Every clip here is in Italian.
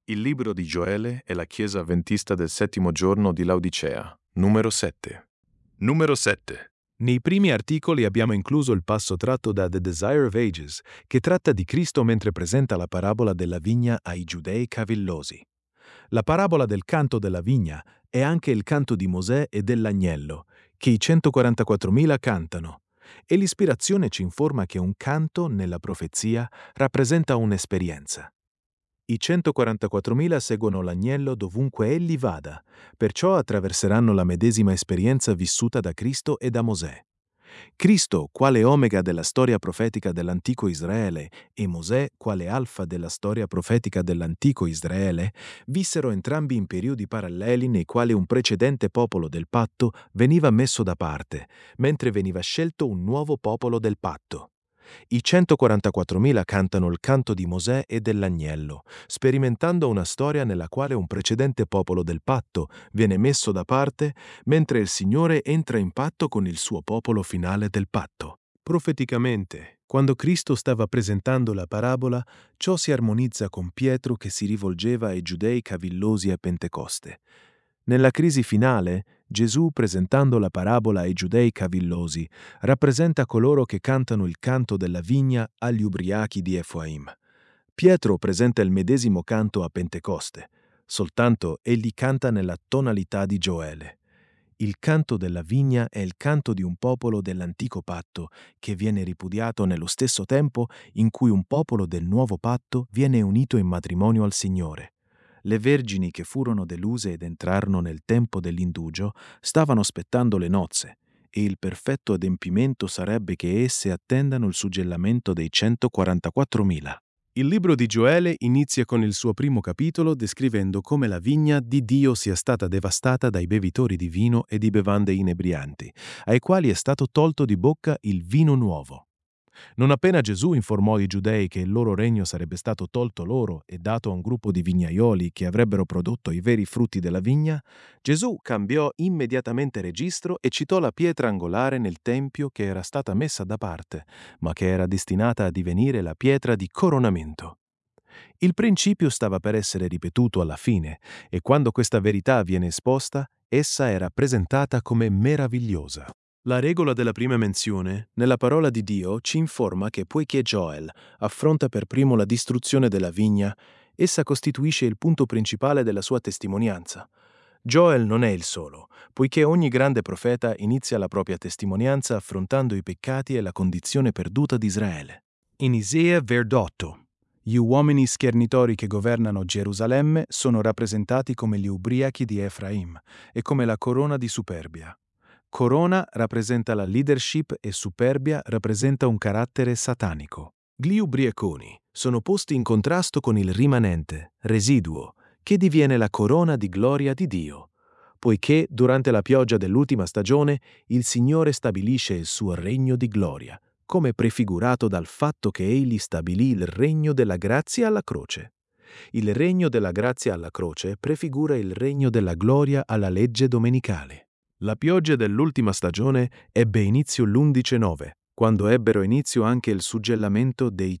Il libro di Gioele e la Chiesa Avventista del Settimo Giorno di Laodicea, numero 7. Numero 7. Nei primi articoli abbiamo incluso il passo tratto da The Desire of Ages, che tratta di Cristo mentre presenta la parabola della vigna ai giudei cavillosi. La parabola del canto della vigna è anche il canto di Mosè e dell'agnello, che i 144.000 cantano, e l'ispirazione ci informa che un canto, nella profezia, rappresenta un'esperienza. I 144.000 seguono l'agnello dovunque egli vada, perciò attraverseranno la medesima esperienza vissuta da Cristo e da Mosè. Cristo, quale omega della storia profetica dell'antico Israele, e Mosè, quale alfa della storia profetica dell'antico Israele, vissero entrambi in periodi paralleli nei quali un precedente popolo del patto veniva messo da parte, mentre veniva scelto un nuovo popolo del patto. I 144.000 cantano il canto di Mosè e dell'agnello, sperimentando una storia nella quale un precedente popolo del patto viene messo da parte, mentre il Signore entra in patto con il suo popolo finale del patto. Profeticamente, quando Cristo stava presentando la parabola, ciò si armonizza con Pietro che si rivolgeva ai giudei cavillosi a Pentecoste. Nella crisi finale, Gesù, presentando la parabola ai giudei cavillosi, rappresenta coloro che cantano il canto della vigna agli ubriachi di Efraim. Pietro presenta il medesimo canto a Pentecoste, soltanto egli canta nella tonalità di Gioele. Il canto della vigna è il canto di un popolo dell'antico patto che viene ripudiato nello stesso tempo in cui un popolo del nuovo patto viene unito in matrimonio al Signore. Le vergini che furono deluse ed entrarono nel tempo dell'indugio stavano aspettando le nozze, e il perfetto adempimento sarebbe che esse attendano il suggellamento dei 144.000. Il libro di Gioele inizia con il suo primo capitolo descrivendo come la vigna di Dio sia stata devastata dai bevitori di vino e di bevande inebrianti, ai quali è stato tolto di bocca il vino nuovo. Non appena Gesù informò i giudei che il loro regno sarebbe stato tolto loro e dato a un gruppo di vignaioli che avrebbero prodotto i veri frutti della vigna, Gesù cambiò immediatamente registro e citò la pietra angolare nel Tempio che era stata messa da parte, ma che era destinata a divenire la pietra di coronamento. Il principio stava per essere ripetuto alla fine, e quando questa verità viene esposta, essa era presentata come meravigliosa. La regola della prima menzione, nella parola di Dio, ci informa che poiché Gioel affronta per primo la distruzione della vigna, essa costituisce il punto principale della sua testimonianza. Gioel non è il solo, poiché ogni grande profeta inizia la propria testimonianza affrontando i peccati e la condizione perduta di Israele. In Isaia verdotto, gli uomini schernitori che governano Gerusalemme sono rappresentati come gli ubriachi di Efraim e come la corona di superbia. Corona rappresenta la leadership e superbia rappresenta un carattere satanico. Gli ubriaconi sono posti in contrasto con il rimanente, residuo, che diviene la corona di gloria di Dio, poiché durante la pioggia dell'ultima stagione il Signore stabilisce il suo regno di gloria, come prefigurato dal fatto che egli stabilì il regno della grazia alla croce. Il regno della grazia alla croce prefigura il regno della gloria alla legge domenicale. La pioggia dell'ultima stagione ebbe inizio l'11/9, quando ebbero inizio anche il suggellamento dei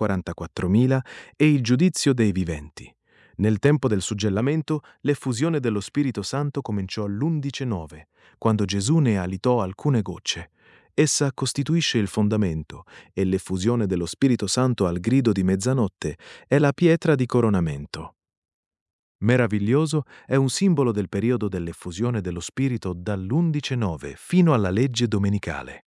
144.000 e il giudizio dei viventi. Nel tempo del suggellamento, l'effusione dello Spirito Santo cominciò l'11/9, quando Gesù ne alitò alcune gocce. Essa costituisce il fondamento e l'effusione dello Spirito Santo al grido di mezzanotte è la pietra di coronamento. Meraviglioso è un simbolo del periodo dell'effusione dello Spirito dall'11/9 fino alla legge domenicale.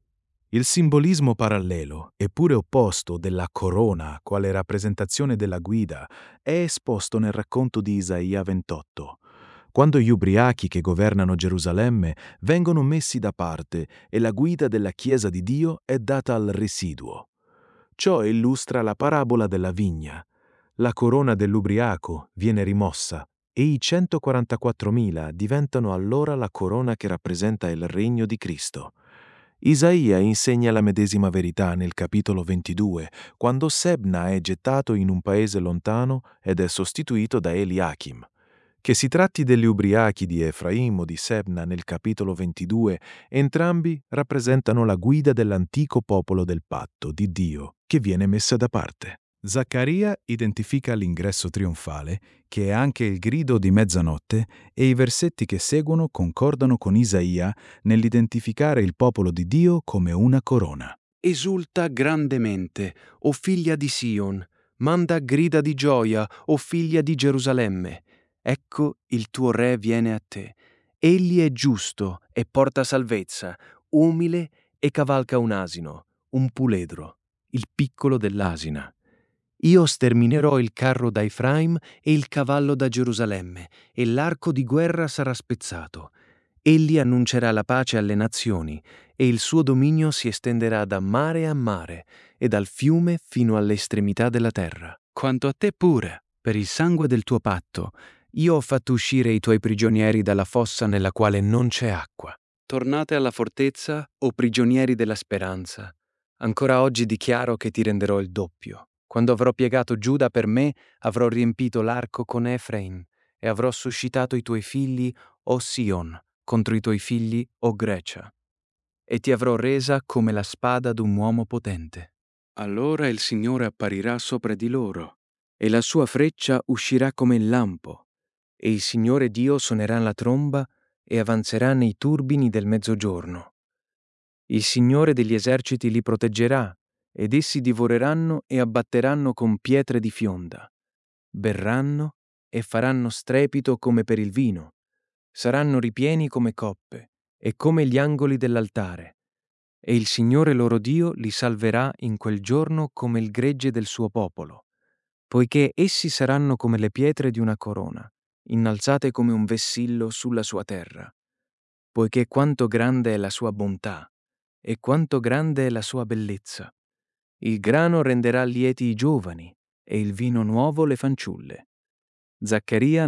Il simbolismo parallelo, eppure opposto, della corona quale rappresentazione della guida è esposto nel racconto di Isaia 28, quando gli ubriachi che governano Gerusalemme vengono messi da parte e la guida della Chiesa di Dio è data al residuo. Ciò illustra la parabola della vigna. La corona dell'ubriaco viene rimossa e i 144.000 diventano allora la corona che rappresenta il regno di Cristo. Isaia insegna la medesima verità nel capitolo 22, quando Sebna è gettato in un paese lontano ed è sostituito da Eliachim. Che si tratti degli ubriachi di Efraim o di Sebna nel capitolo 22, entrambi rappresentano la guida dell'antico popolo del patto di Dio che viene messa da parte. Zaccaria identifica l'ingresso trionfale, che è anche il grido di mezzanotte, e i versetti che seguono concordano con Isaia nell'identificare il popolo di Dio come una corona. Esulta grandemente, o figlia di Sion, manda grida di gioia, o figlia di Gerusalemme. Ecco, il tuo re viene a te. Egli è giusto e porta salvezza, umile e cavalca un asino, un puledro, il piccolo dell'asina. Io sterminerò il carro da Efraim e il cavallo da Gerusalemme, e l'arco di guerra sarà spezzato. Egli annuncerà la pace alle nazioni, e il suo dominio si estenderà da mare a mare e dal fiume fino alle estremità della terra. Quanto a te pure, per il sangue del tuo patto, io ho fatto uscire i tuoi prigionieri dalla fossa nella quale non c'è acqua. Tornate alla fortezza, o prigionieri della speranza. Ancora oggi dichiaro che ti renderò il doppio. Quando avrò piegato Giuda per me, avrò riempito l'arco con Efraim, e avrò suscitato i tuoi figli, o Sion, contro i tuoi figli, o Grecia. E ti avrò resa come la spada d'un uomo potente. Allora il Signore apparirà sopra di loro, e la sua freccia uscirà come il lampo, e il Signore Dio suonerà la tromba e avanzerà nei turbini del mezzogiorno. Il Signore degli eserciti li proteggerà, ed essi divoreranno e abbatteranno con pietre di fionda. Berranno e faranno strepito come per il vino. Saranno ripieni come coppe e come gli angoli dell'altare. E il Signore loro Dio li salverà in quel giorno come il gregge del suo popolo, poiché essi saranno come le pietre di una corona, innalzate come un vessillo sulla sua terra. Poiché quanto grande è la sua bontà e quanto grande è la sua bellezza. Il grano renderà lieti i giovani e il vino nuovo le fanciulle. Zaccaria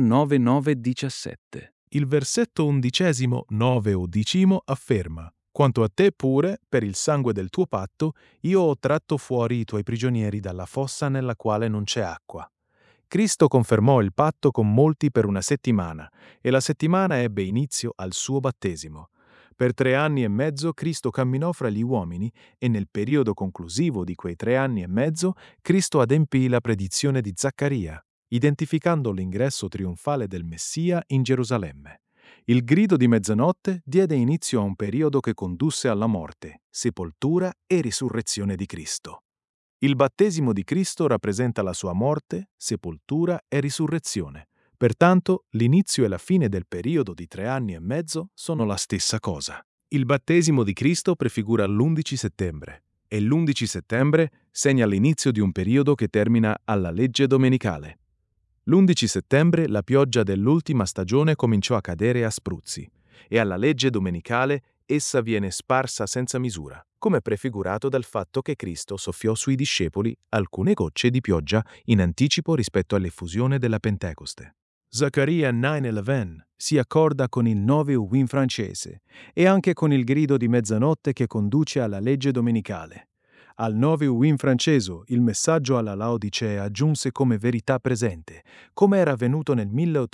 9:9-17. Il versetto 11, 9 o 10 afferma: «Quanto a te pure, per il sangue del tuo patto, io ho tratto fuori i tuoi prigionieri dalla fossa nella quale non c'è acqua». Cristo confermò il patto con molti per una settimana, e la settimana ebbe inizio al suo battesimo. Per 3 anni e mezzo Cristo camminò fra gli uomini, e nel periodo conclusivo di quei 3 anni e mezzo Cristo adempì la predizione di Zaccaria, identificando l'ingresso trionfale del Messia in Gerusalemme. Il grido di mezzanotte diede inizio a un periodo che condusse alla morte, sepoltura e risurrezione di Cristo. Il battesimo di Cristo rappresenta la sua morte, sepoltura e risurrezione. Pertanto, l'inizio e la fine del periodo di 3 anni e mezzo sono la stessa cosa. Il battesimo di Cristo prefigura l'11 settembre, e l'11 settembre segna l'inizio di un periodo che termina alla legge domenicale. L'11 settembre la pioggia dell'ultima stagione cominciò a cadere a spruzzi, e alla legge domenicale essa viene sparsa senza misura, come prefigurato dal fatto che Cristo soffiò sui discepoli alcune gocce di pioggia in anticipo rispetto all'effusione della Pentecoste. Zaccaria 9:11 si accorda con il 9 Uwin francese e anche con il grido di mezzanotte che conduce alla legge domenicale. Al 9 Uwin francese il messaggio alla Laodicea giunse come verità presente, come era avvenuto nel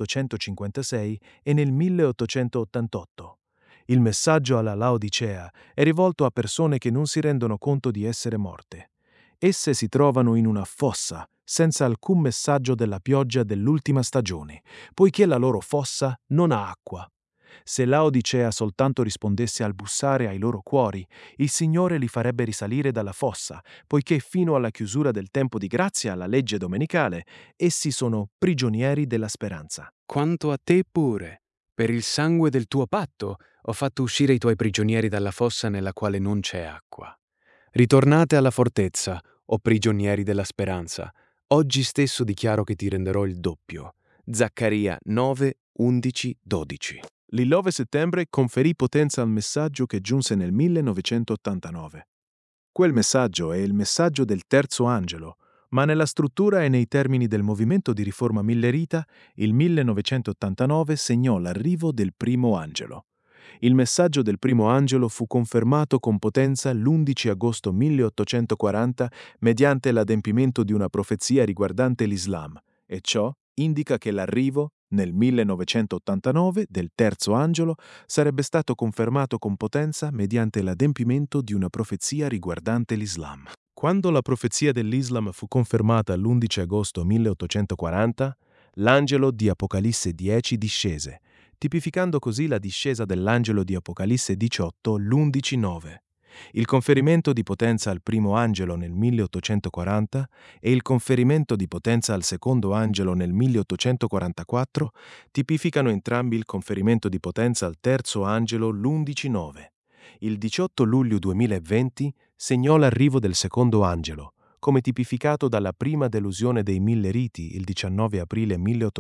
1856 e nel 1888. Il messaggio alla Laodicea è rivolto a persone che non si rendono conto di essere morte. Esse si trovano in una fossa, senza alcun messaggio della pioggia dell'ultima stagione, poiché la loro fossa non ha acqua. Se Laodicea soltanto rispondesse al bussare ai loro cuori, il Signore li farebbe risalire dalla fossa, poiché fino alla chiusura del tempo di grazia alla legge domenicale, essi sono prigionieri della speranza. Quanto a te pure, per il sangue del tuo patto, ho fatto uscire i tuoi prigionieri dalla fossa nella quale non c'è acqua. Ritornate alla fortezza, o prigionieri della speranza. Oggi stesso dichiaro che ti renderò il doppio. Zaccaria 9:11-12. Il 9 settembre conferì potenza al messaggio che giunse nel 1989. Quel messaggio è il messaggio del terzo angelo, ma nella struttura e nei termini del movimento di riforma millerita, il 1989 segnò l'arrivo del primo angelo. Il messaggio del primo angelo fu confermato con potenza l'11 agosto 1840 mediante l'adempimento di una profezia riguardante l'Islam, e ciò indica che l'arrivo, nel 1989, del terzo angelo sarebbe stato confermato con potenza mediante l'adempimento di una profezia riguardante l'Islam. Quando la profezia dell'Islam fu confermata l'11 agosto 1840, l'angelo di Apocalisse 10 discese, tipificando così la discesa dell'angelo di Apocalisse 18 l'11-9. Il conferimento di potenza al primo angelo nel 1840 e il conferimento di potenza al secondo angelo nel 1844 tipificano entrambi il conferimento di potenza al terzo angelo l'11-9. Il 18 luglio 2020 segnò l'arrivo del secondo angelo, come tipificato dalla prima delusione dei 1000 riti il 19 aprile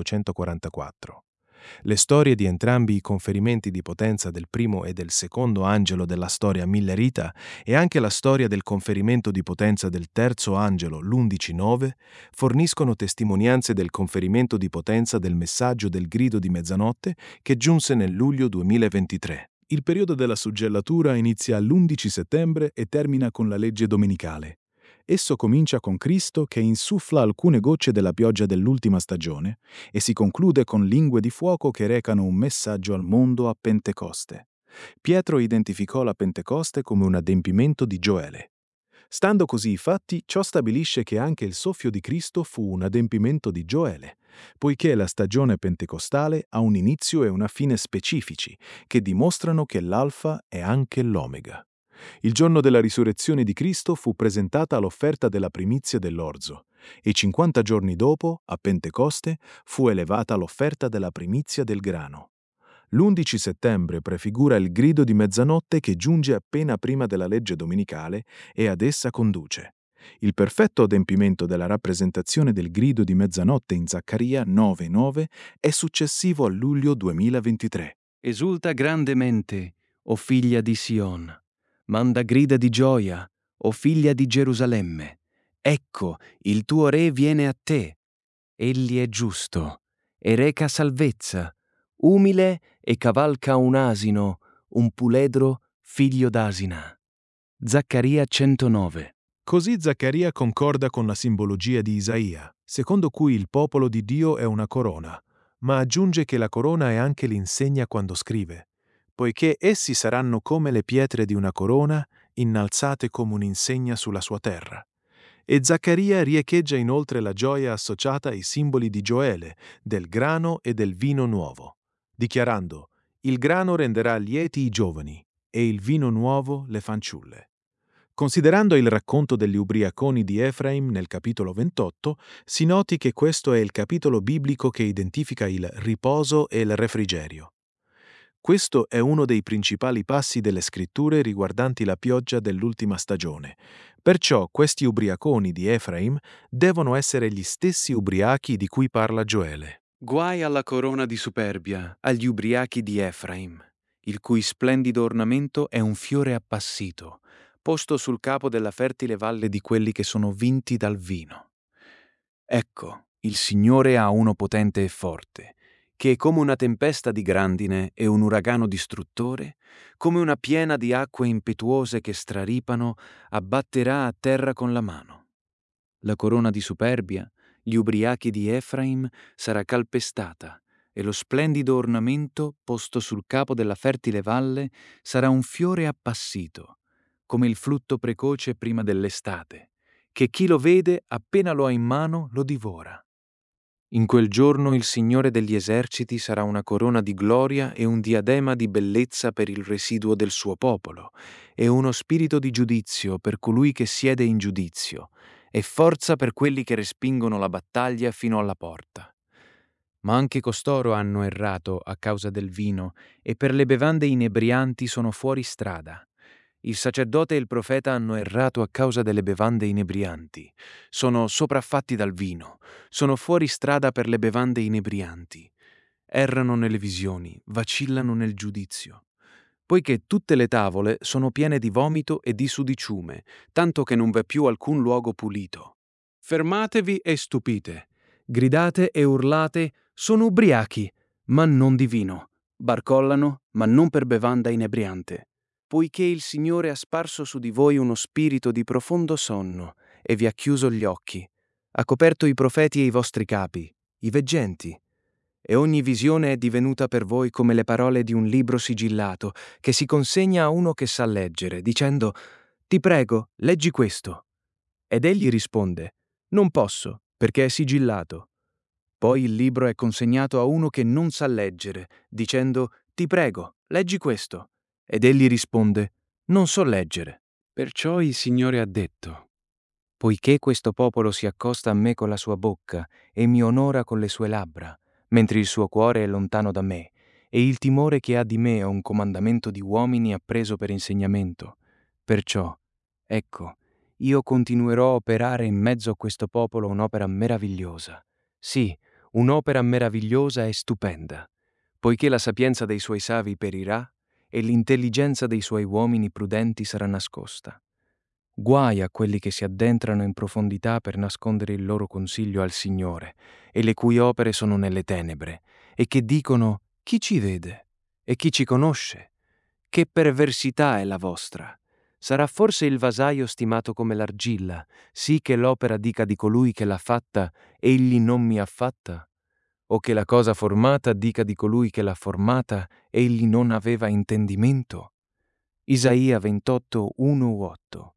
1844. Le storie di entrambi i conferimenti di potenza del primo e del secondo angelo della storia millerita e anche la storia del conferimento di potenza del terzo angelo l'11-9 forniscono testimonianze del conferimento di potenza del messaggio del grido di mezzanotte che giunse nel luglio 2023. Il periodo della suggellatura inizia l'11 settembre e termina con la legge domenicale. Esso comincia con Cristo che insuffla alcune gocce della pioggia dell'ultima stagione e si conclude con lingue di fuoco che recano un messaggio al mondo a Pentecoste. Pietro identificò la Pentecoste come un adempimento di Gioele. Stando così i fatti, ciò stabilisce che anche il soffio di Cristo fu un adempimento di Gioele, poiché la stagione pentecostale ha un inizio e una fine specifici, che dimostrano che l'Alfa è anche l'Omega. Il giorno della risurrezione di Cristo fu presentata l'offerta della primizia dell'orzo, e 50 giorni dopo, a Pentecoste, fu elevata l'offerta della primizia del grano. L'11 settembre prefigura il grido di mezzanotte che giunge appena prima della legge domenicale e ad essa conduce. Il perfetto adempimento della rappresentazione del grido di mezzanotte in Zaccaria 9:9 è successivo a luglio 2023. Esulta grandemente, o figlia di Sion. Manda grida di gioia, o figlia di Gerusalemme. Ecco, il tuo re viene a te. Egli è giusto, e reca salvezza, umile e cavalca un asino, un puledro figlio d'asina. Zaccaria 109. Così Zaccaria concorda con la simbologia di Isaia, secondo cui il popolo di Dio è una corona, ma aggiunge che la corona è anche l'insegna quando scrive, poiché essi saranno come le pietre di una corona, innalzate come un'insegna sulla sua terra. E Zaccaria riecheggia inoltre la gioia associata ai simboli di Gioele, del grano e del vino nuovo, dichiarando: il grano renderà lieti i giovani e il vino nuovo le fanciulle. Considerando il racconto degli ubriaconi di Efraim nel capitolo 28, si noti che questo è il capitolo biblico che identifica il riposo e il refrigerio. Questo è uno dei principali passi delle scritture riguardanti la pioggia dell'ultima stagione. Perciò questi ubriaconi di Efraim devono essere gli stessi ubriachi di cui parla Gioele. Guai alla corona di superbia, agli ubriachi di Efraim, il cui splendido ornamento è un fiore appassito, posto sul capo della fertile valle di quelli che sono vinti dal vino. Ecco, il Signore ha uno potente e forte, che come una tempesta di grandine e un uragano distruttore, come una piena di acque impetuose che straripano, abbatterà a terra con la mano. La corona di superbia, gli ubriachi di Efraim, sarà calpestata, e lo splendido ornamento posto sul capo della fertile valle sarà un fiore appassito, come il frutto precoce prima dell'estate, che chi lo vede appena lo ha in mano lo divora. In quel giorno il Signore degli eserciti sarà una corona di gloria e un diadema di bellezza per il residuo del suo popolo, e uno spirito di giudizio per colui che siede in giudizio, e forza per quelli che respingono la battaglia fino alla porta. Ma anche costoro hanno errato a causa del vino, e per le bevande inebrianti sono fuori strada. Il sacerdote e il profeta hanno errato a causa delle bevande inebrianti. Sono sopraffatti dal vino. Sono fuori strada per le bevande inebrianti. Errano nelle visioni, vacillano nel giudizio. Poiché tutte le tavole sono piene di vomito e di sudiciume, tanto che non v'è più alcun luogo pulito. Fermatevi e stupite. Gridate e urlate: sono ubriachi, ma non di vino. Barcollano, ma non per bevanda inebriante. Poiché il Signore ha sparso su di voi uno spirito di profondo sonno e vi ha chiuso gli occhi, ha coperto i profeti e i vostri capi, i veggenti, e ogni visione è divenuta per voi come le parole di un libro sigillato che si consegna a uno che sa leggere, dicendo: ti prego, leggi questo. Ed egli risponde: «Non posso, perché è sigillato». Poi il libro è consegnato a uno che non sa leggere, dicendo: «Ti prego, leggi questo». Ed egli risponde: «Non so leggere». Perciò il Signore ha detto: «Poiché questo popolo si accosta a me con la sua bocca e mi onora con le sue labbra, mentre il suo cuore è lontano da me, e il timore che ha di me è un comandamento di uomini appreso per insegnamento. Perciò, ecco, io continuerò a operare in mezzo a questo popolo un'opera meravigliosa. Sì, un'opera meravigliosa e stupenda, poiché la sapienza dei suoi savi perirà e l'intelligenza dei suoi uomini prudenti sarà nascosta. Guai a quelli che si addentrano in profondità per nascondere il loro consiglio al Signore, e le cui opere sono nelle tenebre, e che dicono: «Chi ci vede? E chi ci conosce? Che perversità è la vostra! Sarà forse il vasaio stimato come l'argilla, sì che l'opera dica di colui che l'ha fatta: egli non mi ha fatta? O che la cosa formata dica di colui che l'ha formata: egli non aveva intendimento?» Isaia 28, 1-8,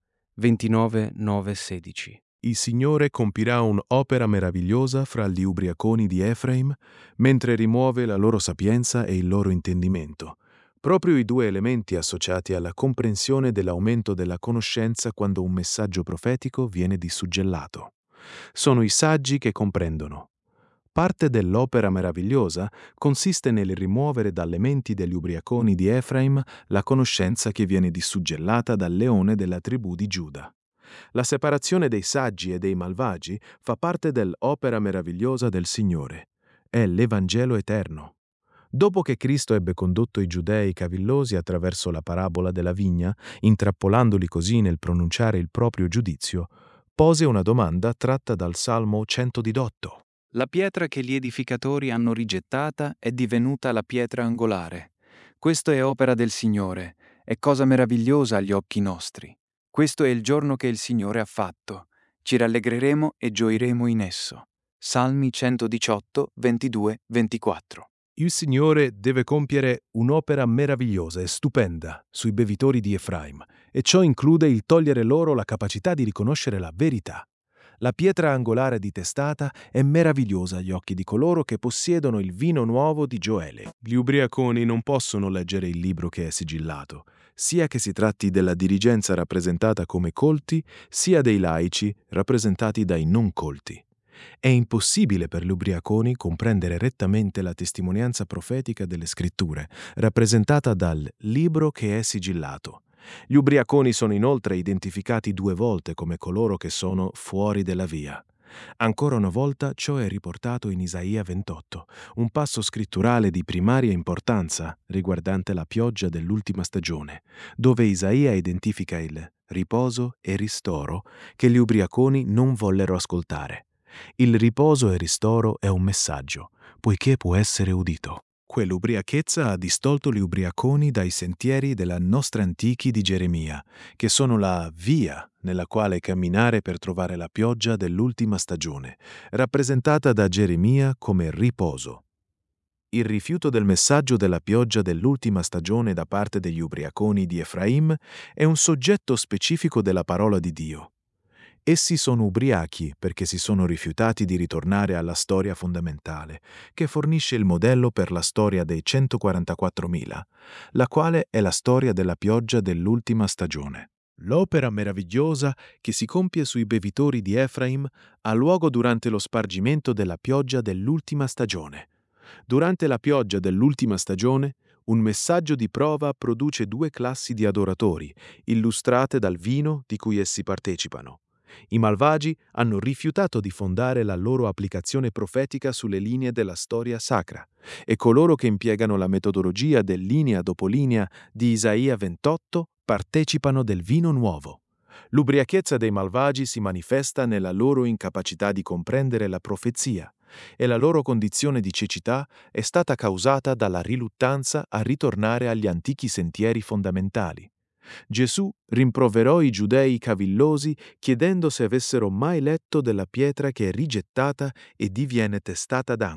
29, 9, 16. Il Signore compirà un'opera meravigliosa fra gli ubriaconi di Efraim, mentre rimuove la loro sapienza e il loro intendimento, proprio i due elementi associati alla comprensione dell'aumento della conoscenza quando un messaggio profetico viene dissuggellato. Sono i saggi che comprendono. Parte dell'opera meravigliosa consiste nel rimuovere dalle menti degli ubriaconi di Efraim la conoscenza che viene dissuggellata dal leone della tribù di Giuda. La separazione dei saggi e dei malvagi fa parte dell'opera meravigliosa del Signore. È l'Evangelo eterno. Dopo che Cristo ebbe condotto i giudei cavillosi attraverso la parabola della vigna, intrappolandoli così nel pronunciare il proprio giudizio, pose una domanda tratta dal Salmo 118. La pietra che gli edificatori hanno rigettata è divenuta la pietra angolare. Questo è opera del Signore, è cosa meravigliosa agli occhi nostri. Questo è il giorno che il Signore ha fatto. Ci rallegreremo e gioiremo in esso. Salmi 118, 22, 24. Il Signore deve compiere un'opera meravigliosa e stupenda sui bevitori di Efraim, e ciò include il togliere loro la capacità di riconoscere la verità. La pietra angolare di testata è meravigliosa agli occhi di coloro che possiedono il vino nuovo di Gioele. Gli ubriaconi non possono leggere il libro che è sigillato, sia che si tratti della dirigenza rappresentata come colti, sia dei laici rappresentati dai non colti. È impossibile per gli ubriaconi comprendere rettamente la testimonianza profetica delle scritture, rappresentata dal libro che è sigillato. Gli ubriaconi sono inoltre identificati 2 volte come coloro che sono fuori della via. Ancora una volta ciò è riportato in Isaia 28, un passo scritturale di primaria importanza riguardante la pioggia dell'ultima stagione, dove Isaia identifica il riposo e ristoro che gli ubriaconi non vollero ascoltare. Il riposo e ristoro è un messaggio, poiché può essere udito. Quell'ubriachezza ha distolto gli ubriaconi dai sentieri della nostra antichi di Geremia, che sono la via nella quale camminare per trovare la pioggia dell'ultima stagione, rappresentata da Geremia come riposo. Il rifiuto del messaggio della pioggia dell'ultima stagione da parte degli ubriaconi di Efraim è un soggetto specifico della parola di Dio. Essi sono ubriachi perché si sono rifiutati di ritornare alla storia fondamentale, che fornisce il modello per la storia dei 144.000, la quale è la storia della pioggia dell'ultima stagione. L'opera meravigliosa che si compie sui bevitori di Efraim ha luogo durante lo spargimento della pioggia dell'ultima stagione. Durante la pioggia dell'ultima stagione, un messaggio di prova produce 2 classi di adoratori, illustrate dal vino di cui essi partecipano. I malvagi hanno rifiutato di fondare la loro applicazione profetica sulle linee della storia sacra, e coloro che impiegano la metodologia del linea dopo linea di Isaia 28 partecipano del vino nuovo. L'ubriachezza dei malvagi si manifesta nella loro incapacità di comprendere la profezia, e la loro condizione di cecità è stata causata dalla riluttanza a ritornare agli antichi sentieri fondamentali. Gesù rimproverò i giudei cavillosi chiedendo se avessero mai letto della pietra che è rigettata e diviene testata d'angolo.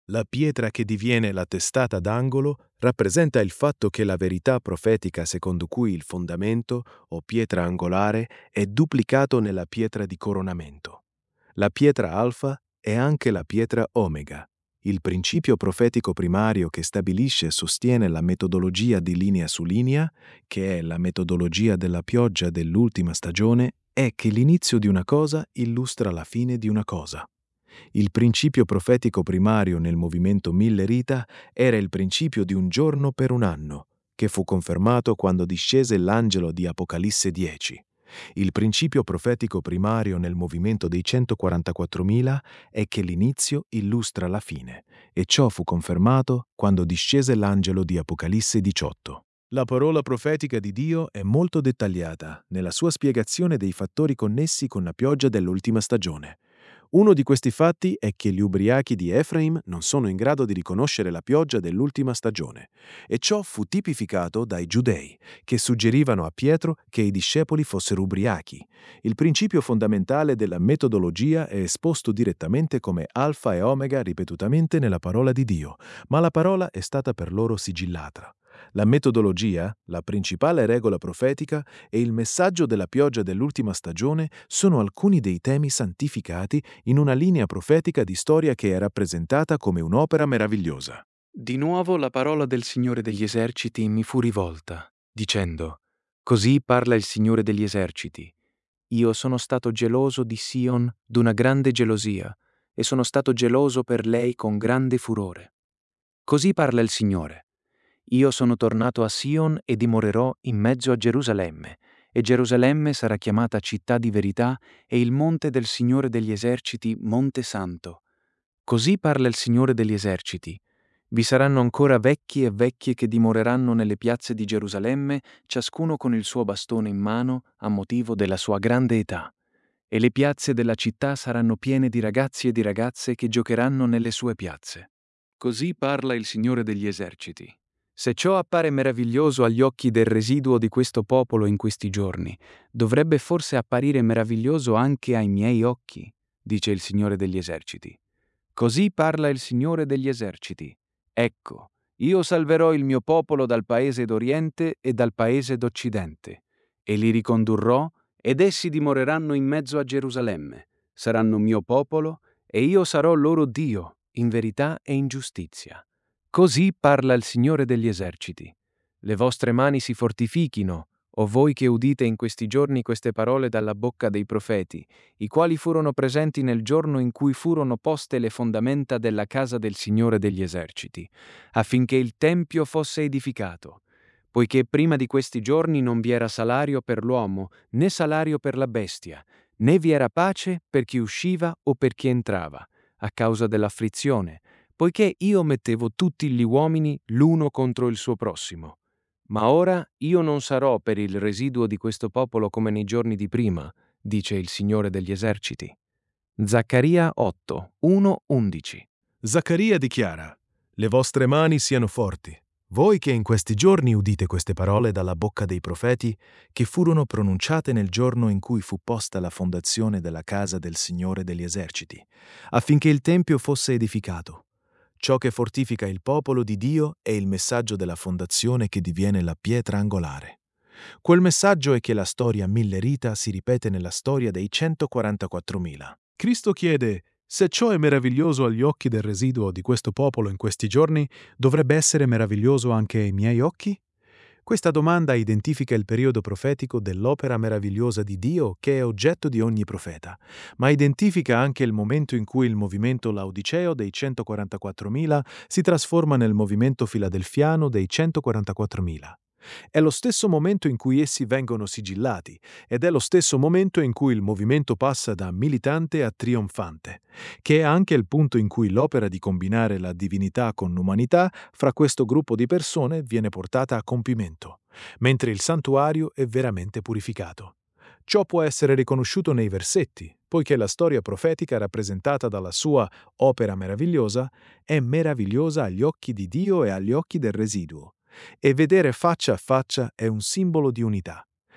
La pietra che diviene la testata d'angolo rappresenta il fatto che la verità profetica secondo cui il fondamento, o pietra angolare, è duplicato nella pietra di coronamento. La pietra alfa è anche la pietra omega, il principio profetico primario che stabilisce e sostiene la metodologia di linea su linea, che è la metodologia della pioggia dell'ultima stagione, è che l'inizio di una cosa illustra la fine di una cosa. Il principio profetico primario nel movimento millerita era il principio di un giorno per un anno, che fu confermato quando discese l'angelo di Apocalisse 10. Il principio profetico primario nel movimento dei 144.000 è che l'inizio illustra la fine, e ciò fu confermato quando discese l'angelo di Apocalisse 18. La parola profetica di Dio è molto dettagliata nella sua spiegazione dei fattori connessi con la pioggia dell'ultima stagione. Uno di questi fatti è che gli ubriachi di Efraim non sono in grado di riconoscere la pioggia dell'ultima stagione, e ciò fu tipificato dai giudei, che suggerivano a Pietro che i discepoli fossero ubriachi. Il principio fondamentale della metodologia è esposto direttamente come alfa e omega ripetutamente nella parola di Dio, ma la parola è stata per loro sigillata. La metodologia, la principale regola profetica e il messaggio della pioggia dell'ultima stagione sono alcuni dei temi santificati in una linea profetica di storia che è rappresentata come un'opera meravigliosa. Di nuovo la parola del Signore degli eserciti mi fu rivolta, dicendo: Così parla il Signore degli eserciti. Io sono stato geloso di Sion d'una grande gelosia, e sono stato geloso per lei con grande furore. Così parla il Signore. Io sono tornato a Sion e dimorerò in mezzo a Gerusalemme, e Gerusalemme sarà chiamata città di verità e il monte del Signore degli eserciti, monte santo. Così parla il Signore degli eserciti. Vi saranno ancora vecchi e vecchie che dimoreranno nelle piazze di Gerusalemme, ciascuno con il suo bastone in mano, a motivo della sua grande età. E le piazze della città saranno piene di ragazzi e di ragazze che giocheranno nelle sue piazze. Così parla il Signore degli eserciti. Se ciò appare meraviglioso agli occhi del residuo di questo popolo in questi giorni, dovrebbe forse apparire meraviglioso anche ai miei occhi, dice il Signore degli eserciti. Così parla il Signore degli eserciti. Ecco, io salverò il mio popolo dal paese d'Oriente e dal paese d'Occidente, e li ricondurrò, ed essi dimoreranno in mezzo a Gerusalemme. Saranno mio popolo, e io sarò loro Dio, in verità e in giustizia. Così parla il Signore degli eserciti. Le vostre mani si fortifichino, o voi che udite in questi giorni queste parole dalla bocca dei profeti, i quali furono presenti nel giorno in cui furono poste le fondamenta della casa del Signore degli eserciti, affinché il Tempio fosse edificato, poiché prima di questi giorni non vi era salario per l'uomo, né salario per la bestia, né vi era pace per chi usciva o per chi entrava, a causa dell'afflizione, poiché io mettevo tutti gli uomini l'uno contro il suo prossimo. Ma ora io non sarò per il residuo di questo popolo come nei giorni di prima, dice il Signore degli eserciti. Zaccaria 8, 1-11. Zaccaria dichiara: Le vostre mani siano forti. Voi che in questi giorni udite queste parole dalla bocca dei profeti, che furono pronunciate nel giorno in cui fu posta la fondazione della casa del Signore degli eserciti, affinché il Tempio fosse edificato. Ciò che fortifica il popolo di Dio è il messaggio della fondazione che diviene la pietra angolare. Quel messaggio è che la storia millerita si ripete nella storia dei 144.000. Cristo chiede: se ciò è meraviglioso agli occhi del residuo di questo popolo in questi giorni, dovrebbe essere meraviglioso anche ai miei occhi? Questa domanda identifica il periodo profetico dell'opera meravigliosa di Dio che è oggetto di ogni profeta, ma identifica anche il momento in cui il movimento laodiceo dei 144.000 si trasforma nel movimento filadelfiano dei 144.000. È lo stesso momento in cui essi vengono sigillati ed è lo stesso momento in cui il movimento passa da militante a trionfante, che è anche il punto in cui l'opera di combinare la divinità con l'umanità fra questo gruppo di persone viene portata a compimento, mentre il santuario è veramente purificato. Ciò può essere riconosciuto nei versetti, poiché la storia profetica rappresentata dalla sua opera meravigliosa è meravigliosa agli occhi di Dio e agli occhi del residuo. E vedere faccia a faccia è un simbolo di unità.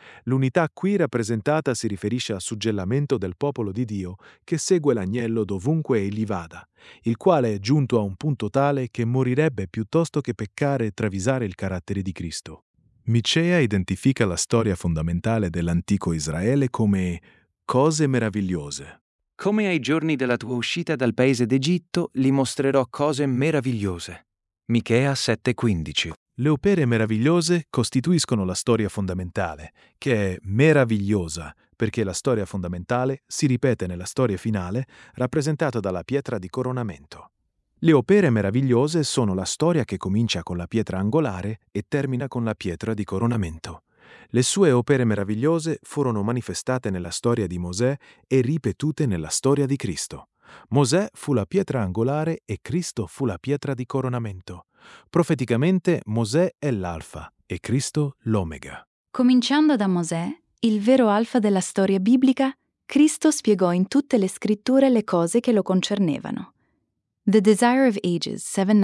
L'unità qui rappresentata si riferisce al suggellamento del popolo di Dio che segue l'agnello dovunque egli vada, il quale è giunto a un punto tale che morirebbe piuttosto che peccare e travisare il carattere di Cristo. Micea identifica la storia fondamentale dell'antico Israele come cose meravigliose. Come ai giorni della tua uscita dal paese d'Egitto, gli mostrerò cose meravigliose. Michea 7,15. Le opere meravigliose costituiscono la storia fondamentale, che è meravigliosa, perché la storia fondamentale si ripete nella storia finale, rappresentata dalla pietra di coronamento. Le opere meravigliose sono la storia che comincia con la pietra angolare e termina con la pietra di coronamento. Le sue opere meravigliose furono manifestate nella storia di Mosè e ripetute nella storia di Cristo. Mosè fu la pietra angolare e Cristo fu la pietra di coronamento. Profeticamente Mosè è l'Alfa e Cristo l'Omega. Cominciando da Mosè, il vero alfa della storia biblica, Cristo spiegò in tutte le scritture le cose che lo concernevano. The Desire of Ages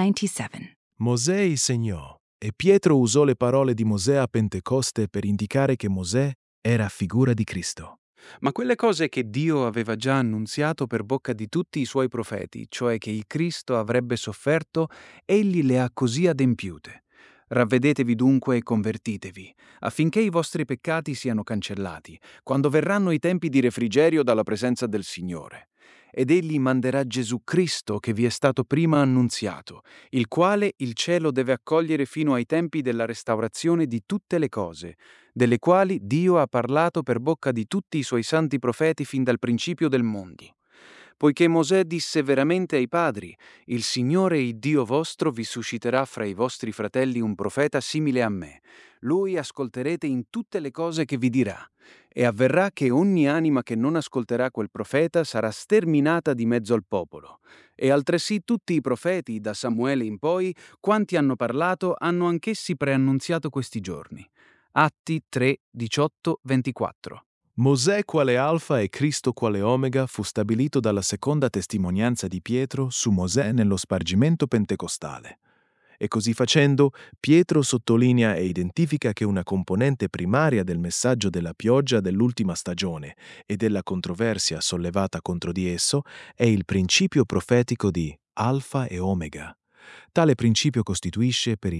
797. Mosè insegnò e Pietro usò le parole di Mosè a Pentecoste per indicare che Mosè era figura di Cristo. Ma quelle cose che Dio aveva già annunziato per bocca di tutti i suoi profeti, cioè che il Cristo avrebbe sofferto, egli le ha così adempiute. Ravvedetevi dunque e convertitevi, affinché i vostri peccati siano cancellati, quando verranno i tempi di refrigerio dalla presenza del Signore. Ed egli manderà Gesù Cristo che vi è stato prima annunziato, il quale il cielo deve accogliere fino ai tempi della restaurazione di tutte le cose, delle quali Dio ha parlato per bocca di tutti i suoi santi profeti fin dal principio del mondo. Poiché Mosè disse veramente ai padri: «Il Signore il Dio vostro vi susciterà fra i vostri fratelli un profeta simile a me. Lui ascolterete in tutte le cose che vi dirà. E avverrà che ogni anima che non ascolterà quel profeta sarà sterminata di mezzo al popolo. E altresì tutti i profeti, da Samuele in poi, quanti hanno parlato, hanno anch'essi preannunziato questi giorni». Atti 3, 18, 24. Mosè quale Alfa e Cristo quale Omega fu stabilito dalla seconda testimonianza di Pietro su Mosè nello spargimento pentecostale. E così facendo, Pietro sottolinea e identifica che una componente primaria del messaggio della pioggia dell'ultima stagione e della controversia sollevata contro di esso è il principio profetico di Alfa e Omega. Tale principio costituisce per i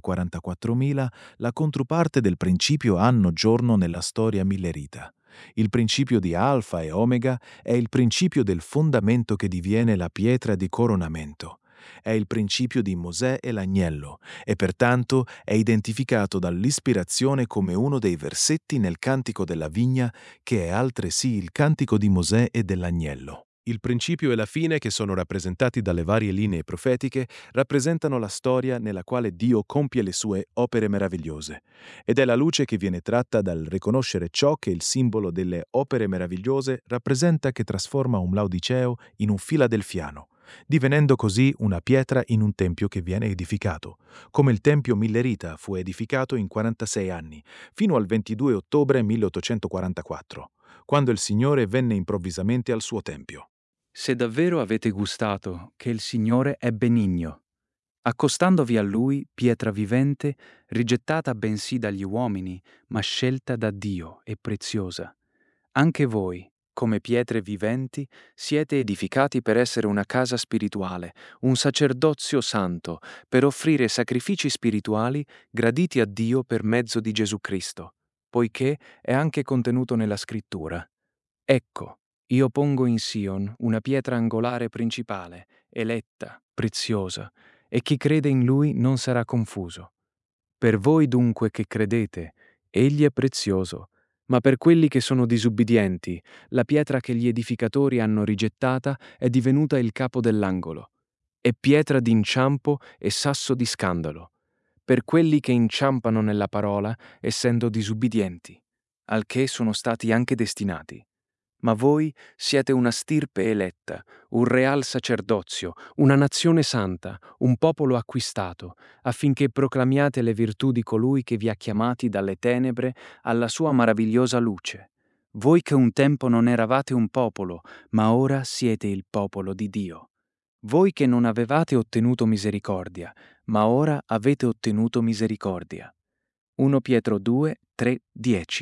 144.000 la controparte del principio anno-giorno nella storia millerita. Il principio di Alfa e Omega è il principio del fondamento che diviene la pietra di coronamento. È il principio di Mosè e l'agnello e pertanto è identificato dall'ispirazione come uno dei versetti nel Cantico della Vigna, che è altresì il Cantico di Mosè e dell'agnello. Il principio e la fine, che sono rappresentati dalle varie linee profetiche, rappresentano la storia nella quale Dio compie le sue opere meravigliose. Ed è la luce che viene tratta dal riconoscere ciò che il simbolo delle opere meravigliose rappresenta, che trasforma un Laodiceo in un filadelfiano, divenendo così una pietra in un tempio che viene edificato, come il tempio millerita fu edificato in 46 anni, fino al 22 ottobre 1844, quando il Signore venne improvvisamente al suo tempio. Se davvero avete gustato che il Signore è benigno, accostandovi a Lui, pietra vivente, rigettata bensì dagli uomini, ma scelta da Dio e preziosa, anche voi, come pietre viventi, siete edificati per essere una casa spirituale, un sacerdozio santo, per offrire sacrifici spirituali graditi a Dio per mezzo di Gesù Cristo, poiché è anche contenuto nella Scrittura. Ecco, io pongo in Sion una pietra angolare principale, eletta, preziosa, e chi crede in Lui non sarà confuso. Per voi dunque che credete, Egli è prezioso, ma per quelli che sono disubbidienti, la pietra che gli edificatori hanno rigettata è divenuta il capo dell'angolo. È pietra d'inciampo e sasso di scandalo, per quelli che inciampano nella parola, essendo disubbidienti, al che sono stati anche destinati. Ma voi siete una stirpe eletta, un real sacerdozio, una nazione santa, un popolo acquistato, affinché proclamiate le virtù di colui che vi ha chiamati dalle tenebre alla sua meravigliosa luce. Voi che un tempo non eravate un popolo, ma ora siete il popolo di Dio. Voi che non avevate ottenuto misericordia, ma ora avete ottenuto misericordia. 1 Pietro 2, 3, 10.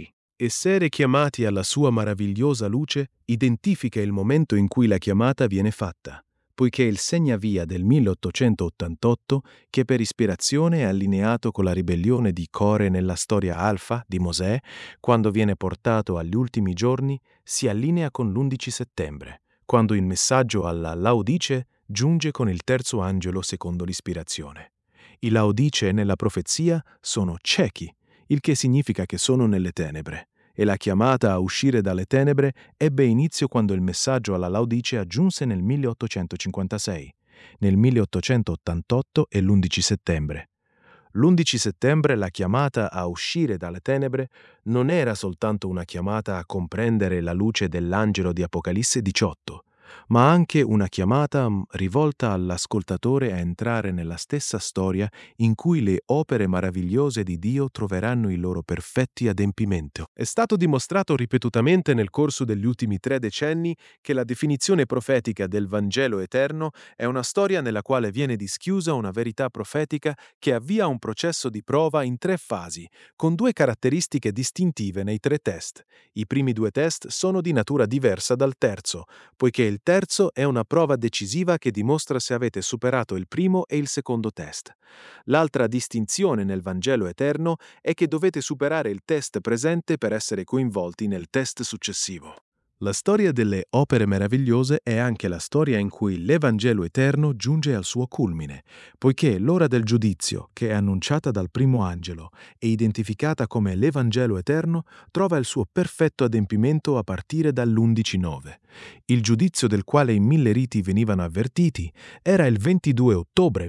Essere chiamati alla sua meravigliosa luce identifica il momento in cui la chiamata viene fatta, poiché il segnavia del 1888, che per ispirazione è allineato con la ribellione di Core nella storia Alfa di Mosè, quando viene portato agli ultimi giorni, si allinea con l'11 settembre, quando il messaggio alla Laodice giunge con il terzo angelo secondo l'ispirazione. I Laodice nella profezia sono ciechi, il che significa che sono nelle tenebre, e la chiamata a uscire dalle tenebre ebbe inizio quando il messaggio alla Laodicea giunse nel 1856, nel 1888 e l'11 settembre. L'11 settembre la chiamata a uscire dalle tenebre non era soltanto una chiamata a comprendere la luce dell'angelo di Apocalisse 18, ma anche una chiamata rivolta all'ascoltatore a entrare nella stessa storia in cui le opere meravigliose di Dio troveranno il loro perfetti adempimento. È stato dimostrato ripetutamente nel corso degli ultimi 3 decenni che la definizione profetica del Vangelo eterno è una storia nella quale viene dischiusa una verità profetica che avvia un processo di prova in 3 fasi, con 2 caratteristiche distintive nei 3 test. I primi 2 test sono di natura diversa dal terzo, poiché il terzo è una prova decisiva che dimostra se avete superato il primo e il secondo test. L'altra distinzione nel Vangelo eterno è che dovete superare il test presente per essere coinvolti nel test successivo. La storia delle opere meravigliose è anche la storia in cui l'Evangelo eterno giunge al suo culmine, poiché l'ora del giudizio, che è annunciata dal primo angelo e identificata come l'Evangelo eterno, trova il suo perfetto adempimento a partire dall'11:9. Il giudizio del quale i 1000 riti venivano avvertiti era il 22 ottobre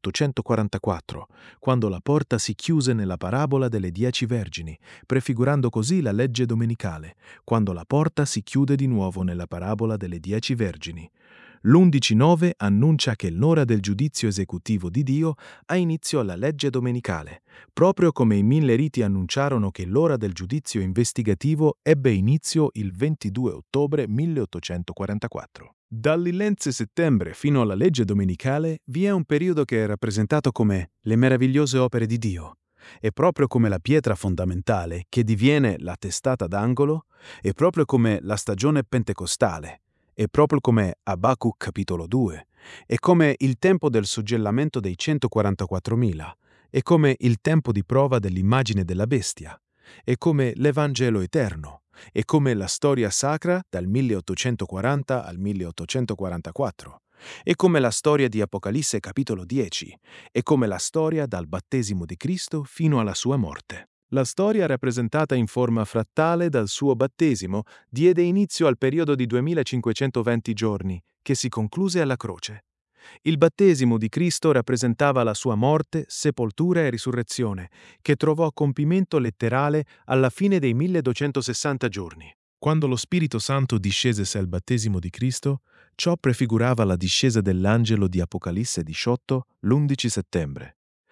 1844, quando la porta si chiuse nella parabola delle 10 vergini, prefigurando così la legge domenicale, quando la porta si chiude di nuovo nella parabola delle 10 vergini. L'11:9 annuncia che l'ora del giudizio esecutivo di Dio ha inizio alla legge domenicale, proprio come i 1000 riti annunciarono che l'ora del giudizio investigativo ebbe inizio il 22 ottobre 1844. Dall'Illense settembre fino alla legge domenicale vi è un periodo che è rappresentato come le meravigliose opere di Dio. E proprio come la pietra fondamentale che diviene la testata d'angolo, e proprio come la stagione pentecostale, e proprio come Abacuc capitolo 2, e come il tempo del suggellamento dei 144.000, e come il tempo di prova dell'immagine della bestia, e come l'Evangelo eterno, e come la storia sacra dal 1840 al 1844. E come la storia di Apocalisse capitolo 10, e come la storia dal battesimo di Cristo fino alla sua morte. La storia rappresentata in forma frattale dal suo battesimo diede inizio al periodo di 2520 giorni, che si concluse alla croce. Il battesimo di Cristo rappresentava la sua morte, sepoltura e risurrezione, che trovò compimento letterale alla fine dei 1260 giorni. Quando lo Spirito Santo discese al battesimo di Cristo, ciò prefigurava la discesa dell'angelo di Apocalisse 18 l'11 settembre.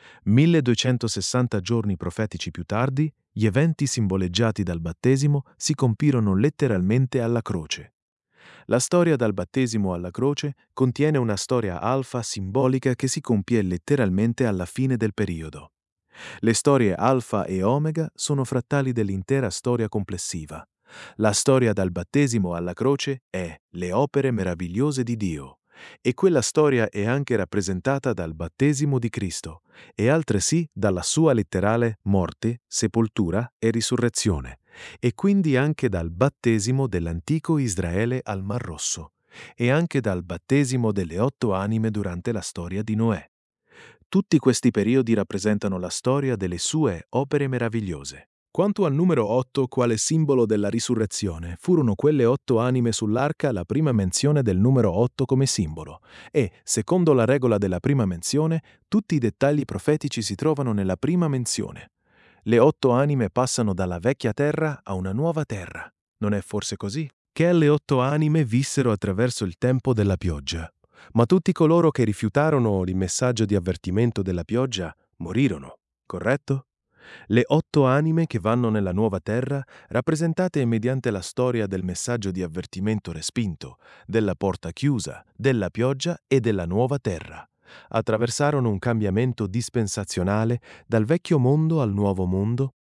1260 giorni profetici più tardi, gli eventi simboleggiati dal battesimo si compirono letteralmente alla croce. La storia dal battesimo alla croce contiene una storia alfa simbolica che si compie letteralmente alla fine del periodo. Le storie alfa e omega sono frattali dell'intera storia complessiva. La storia dal battesimo alla croce è le opere meravigliose di Dio, e quella storia è anche rappresentata dal battesimo di Cristo, e altresì dalla sua letterale morte, sepoltura e risurrezione, e quindi anche dal battesimo dell'antico Israele al Mar Rosso, e anche dal battesimo delle 8 anime durante la storia di Noè. Tutti questi periodi rappresentano la storia delle sue opere meravigliose. Quanto al numero 8 quale simbolo della risurrezione, furono quelle 8 anime sull'arca la prima menzione del numero 8 come simbolo, e, secondo la regola della prima menzione, tutti i dettagli profetici si trovano nella prima menzione. Le 8 anime passano dalla vecchia terra a una nuova terra. Non è forse così? Che le 8 anime vissero attraverso il tempo della pioggia, ma tutti coloro che rifiutarono il messaggio di avvertimento della pioggia morirono, corretto? Le 8 anime che vanno nella nuova terra, rappresentate mediante la storia del messaggio di avvertimento respinto, della porta chiusa, della pioggia e della nuova terra, attraversarono un cambiamento dispensazionale dal vecchio mondo al nuovo mondo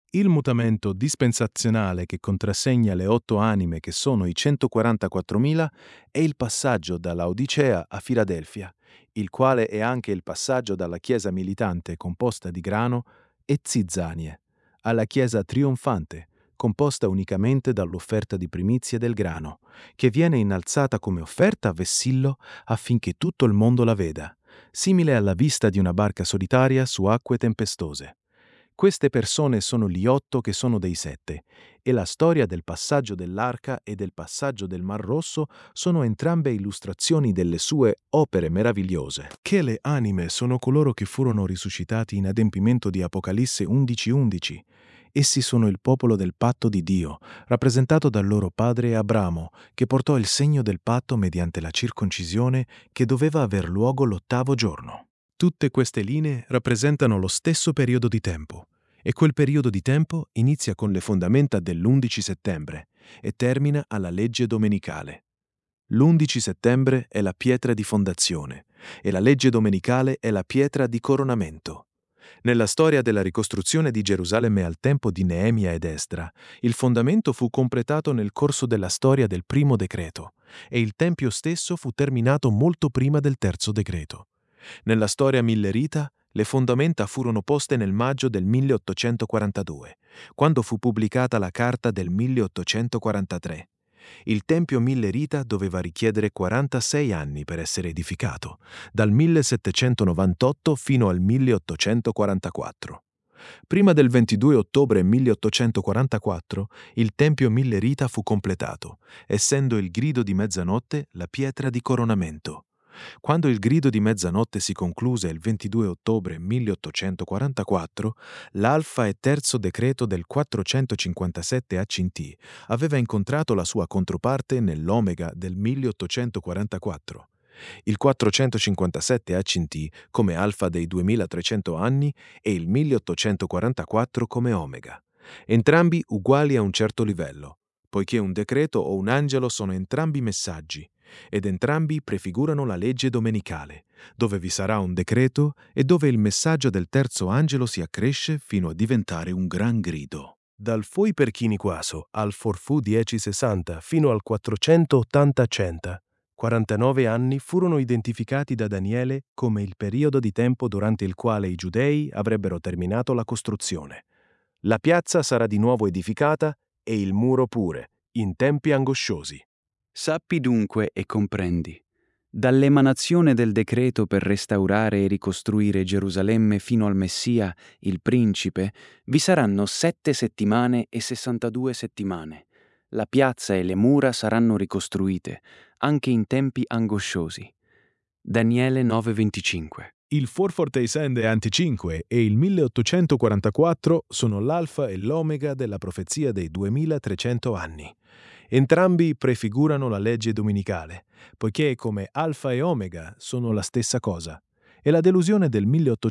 Il mutamento dispensazionale che contrassegna le 8 anime che sono i 144.000 è il passaggio da Laodicea a Filadelfia, il quale è anche il passaggio dalla chiesa militante composta di grano e zizzanie alla chiesa trionfante composta unicamente dall'offerta di primizie del grano, che viene innalzata come offerta a vessillo affinché tutto il mondo la veda, simile alla vista di una barca solitaria su acque tempestose. Queste persone sono gli 8 che sono dei 7, e la storia del passaggio dell'arca e del passaggio del Mar Rosso sono entrambe illustrazioni delle sue opere meravigliose. Che le anime sono coloro che furono risuscitati in adempimento di Apocalisse 11:11. Essi sono il popolo del patto di Dio, rappresentato dal loro padre Abramo, che portò il segno del patto mediante la circoncisione che doveva aver luogo l'8° giorno. Tutte queste linee rappresentano lo stesso periodo di tempo, e quel periodo di tempo inizia con le fondamenta dell'11 settembre e termina alla legge domenicale. L'11 settembre è la pietra di fondazione e la legge domenicale è la pietra di coronamento. Nella storia della ricostruzione di Gerusalemme al tempo di Neemia ed Esdra, il fondamento fu completato nel corso della storia del primo decreto e il tempio stesso fu terminato molto prima del terzo decreto. Nella storia millerita, le fondamenta furono poste nel maggio del 1842, quando fu pubblicata la Carta del 1843. Il tempio millerita doveva richiedere 46 anni per essere edificato, dal 1798 fino al 1844. Prima del 22 ottobre 1844, il tempio millerita fu completato, essendo il grido di mezzanotte la pietra di coronamento. Quando il grido di mezzanotte si concluse il 22 ottobre 1844, l'alfa e terzo decreto del 457 ACT aveva incontrato la sua controparte nell'omega del 1844. Il 457 ACT come alfa dei 2300 anni e il 1844 come omega, entrambi uguali a un certo livello, poiché un decreto o un angelo sono entrambi messaggi, ed entrambi prefigurano la legge domenicale, dove vi sarà un decreto e dove il messaggio del terzo angelo si accresce fino a diventare un gran grido. Dal Foi Perchini Quaso al Forfu 1060 fino al 480-100, 49 anni furono identificati da Daniele come il periodo di tempo durante il quale i giudei avrebbero terminato la costruzione. La piazza sarà di nuovo edificata e il muro pure, in tempi angosciosi. Sappi dunque e comprendi. Dall'emanazione del decreto per restaurare e ricostruire Gerusalemme fino al Messia, il principe, vi saranno 7 settimane e 62 settimane. La piazza e le mura saranno ricostruite, anche in tempi angosciosi. Daniele 9:25. Il 446 Anticinque e il 1844 sono l'alfa e l'omega della profezia dei 2300 anni. Entrambi prefigurano la legge domenicale, poiché come alfa e omega sono la stessa cosa, e la delusione del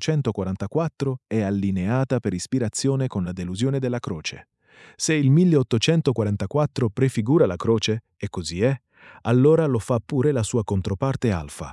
1844 è allineata per ispirazione con la delusione della croce. Se il 1844 prefigura la croce, e così è, allora lo fa pure la sua controparte alfa,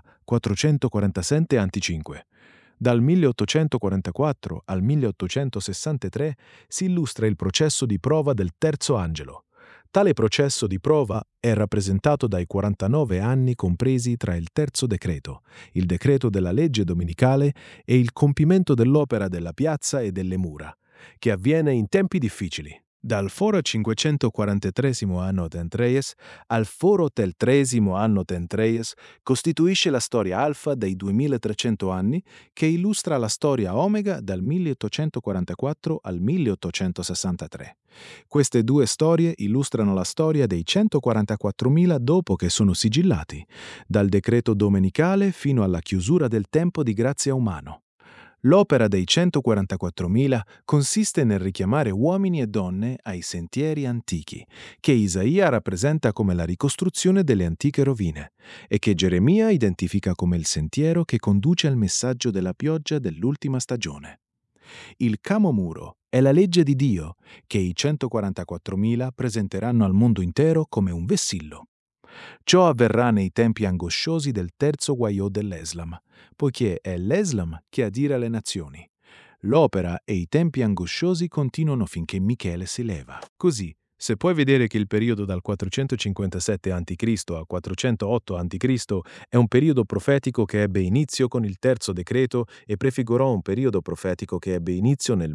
447 Anticinque. Dal 1844 al 1863 si illustra il processo di prova del terzo angelo. Tale processo di prova è rappresentato dai 49 anni compresi tra il terzo decreto, il decreto della legge domenicale e il compimento dell'opera della piazza e delle mura, che avviene in tempi difficili. Dal foro 543 anno Tentreies al foro del 13° anno Tentreies costituisce la storia alfa dei 2300 anni che illustra la storia omega dal 1844 al 1863. Queste due storie illustrano la storia dei 144.000 dopo che sono sigillati, dal decreto domenicale fino alla chiusura del tempo di grazia umano. L'opera dei 144.000 consiste nel richiamare uomini e donne ai sentieri antichi, che Isaia rappresenta come la ricostruzione delle antiche rovine e che Geremia identifica come il sentiero che conduce al messaggio della pioggia dell'ultima stagione. Il camomuro è la legge di Dio che i 144.000 presenteranno al mondo intero come un vessillo. Ciò avverrà nei tempi angosciosi del terzo guaiò dell'Eslam, poiché è l'Eslam che adira le nazioni. L'opera e i tempi angosciosi continuano finché Michele si leva. Così, se puoi vedere che il periodo dal 457 a.C. a 408 a.C. è un periodo profetico che ebbe inizio con il terzo decreto e prefigurò un periodo profetico che ebbe inizio nel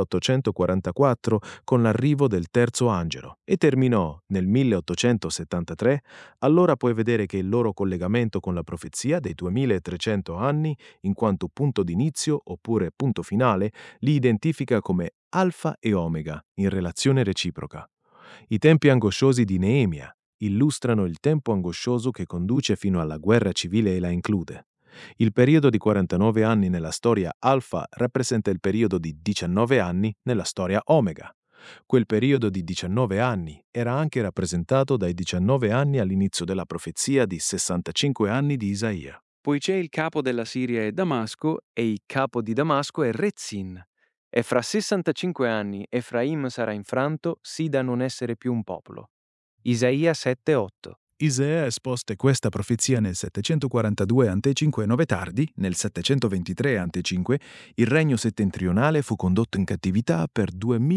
1844 con l'arrivo del terzo angelo e terminò nel 1873, allora puoi vedere che il loro collegamento con la profezia dei 2300 anni, in quanto punto d'inizio oppure punto finale, li identifica come Alfa e Omega in relazione reciproca. I tempi angosciosi di Neemia illustrano il tempo angoscioso che conduce fino alla guerra civile e la include. Il periodo di 49 anni nella storia Alfa rappresenta il periodo di 19 anni nella storia Omega. Quel periodo di 19 anni era anche rappresentato dai 19 anni all'inizio della profezia di 65 anni di Isaia. Poiché il capo della Siria è Damasco e il capo di Damasco è Rezin. E fra 65 anni Efraim sarà infranto, sì da non essere più un popolo. Isaia 7:8. Isaia esposte questa profezia nel 742 a.C. e 9 tardi, nel 723 a.C., il regno settentrionale fu condotto in cattività per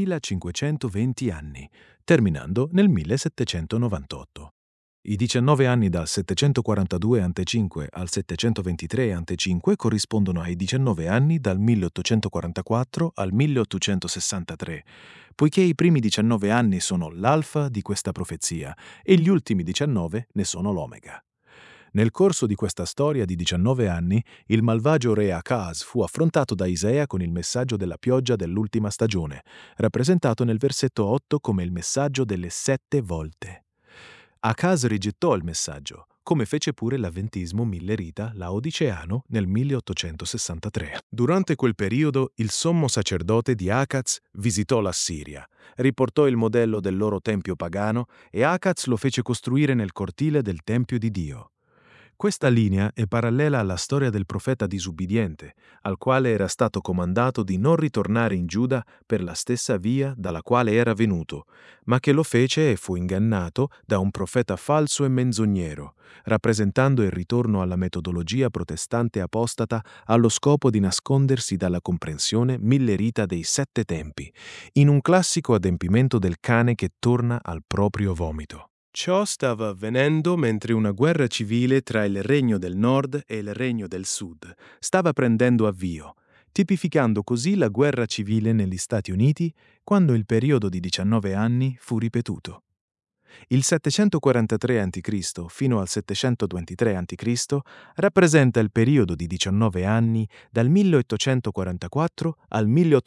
2520 anni, terminando nel 1798. I 19 anni dal 742 a.C. al 723 a.C. corrispondono ai 19 anni dal 1844 al 1863, poiché i primi 19 anni sono l'alfa di questa profezia e gli ultimi 19 ne sono l'omega. Nel corso di questa storia di 19 anni, il malvagio re Acaz fu affrontato da Isaia con il messaggio della pioggia dell'ultima stagione, rappresentato nel versetto 8 come il messaggio delle 7 volte. Acaz rigettò il messaggio, come fece pure l'avventismo millerita laodiceano nel 1863. Durante quel periodo, il sommo sacerdote di Acaz visitò l'Assiria, riportò il modello del loro tempio pagano e Acaz lo fece costruire nel cortile del tempio di Dio. Questa linea è parallela alla storia del profeta disubbidiente, al quale era stato comandato di non ritornare in Giuda per la stessa via dalla quale era venuto, ma che lo fece e fu ingannato da un profeta falso e menzognero, rappresentando il ritorno alla metodologia protestante apostata allo scopo di nascondersi dalla comprensione millerita dei 7 tempi, in un classico adempimento del cane che torna al proprio vomito. Ciò stava avvenendo mentre una guerra civile tra il Regno del Nord e il Regno del Sud stava prendendo avvio, tipificando così la guerra civile negli Stati Uniti quando il periodo di 19 anni fu ripetuto. Il 743 a.C. fino al 723 a.C. rappresenta il periodo di 19 anni dal 1844 al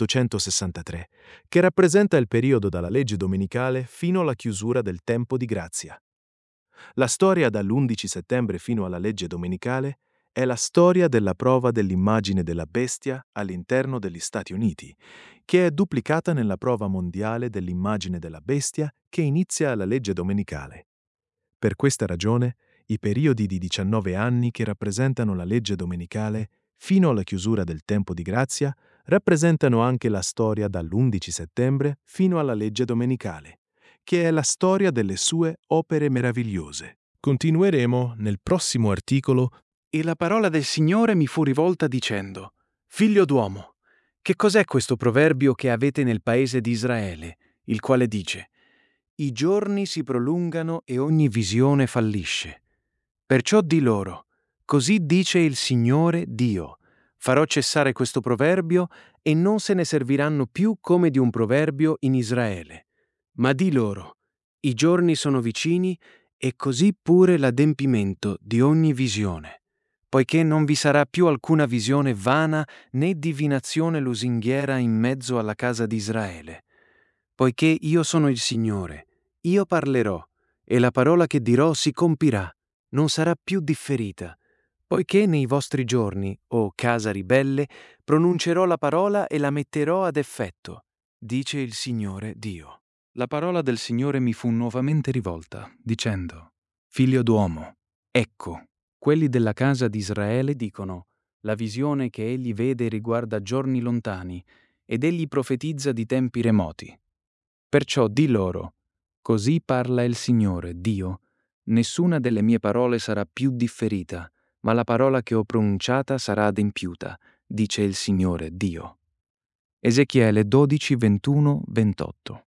1863, che rappresenta il periodo dalla legge domenicale fino alla chiusura del tempo di grazia. La storia dall'11 settembre fino alla legge domenicale è la storia della prova dell'immagine della bestia all'interno degli Stati Uniti, che è duplicata nella prova mondiale dell'immagine della bestia che inizia alla legge domenicale. Per questa ragione, i periodi di 19 anni che rappresentano la legge domenicale fino alla chiusura del tempo di grazia rappresentano anche la storia dall'11 settembre fino alla legge domenicale, che è la storia delle sue opere meravigliose. Continueremo nel prossimo articolo. E la parola del Signore mi fu rivolta dicendo: Figlio d'uomo, che cos'è questo proverbio che avete nel paese di Israele, il quale dice: I giorni si prolungano e ogni visione fallisce. Perciò di loro: Così dice il Signore Dio: Farò cessare questo proverbio e non se ne serviranno più come di un proverbio in Israele. Ma di loro: I giorni sono vicini e così pure l'adempimento di ogni visione. Poiché non vi sarà più alcuna visione vana né divinazione lusinghiera in mezzo alla casa di Israele. Poiché io sono il Signore, io parlerò, e la parola che dirò si compirà, non sarà più differita. Poiché nei vostri giorni, o casa ribelle, pronuncerò la parola e la metterò ad effetto, dice il Signore Dio. La parola del Signore mi fu nuovamente rivolta, dicendo: Figlio d'uomo, ecco, quelli della casa di Israele dicono: la visione che egli vede riguarda giorni lontani, ed egli profetizza di tempi remoti. Perciò di loro: così parla il Signore, Dio: nessuna delle mie parole sarà più differita, ma la parola che ho pronunciata sarà adempiuta, dice il Signore, Dio. Ezechiele 12, 21, 28.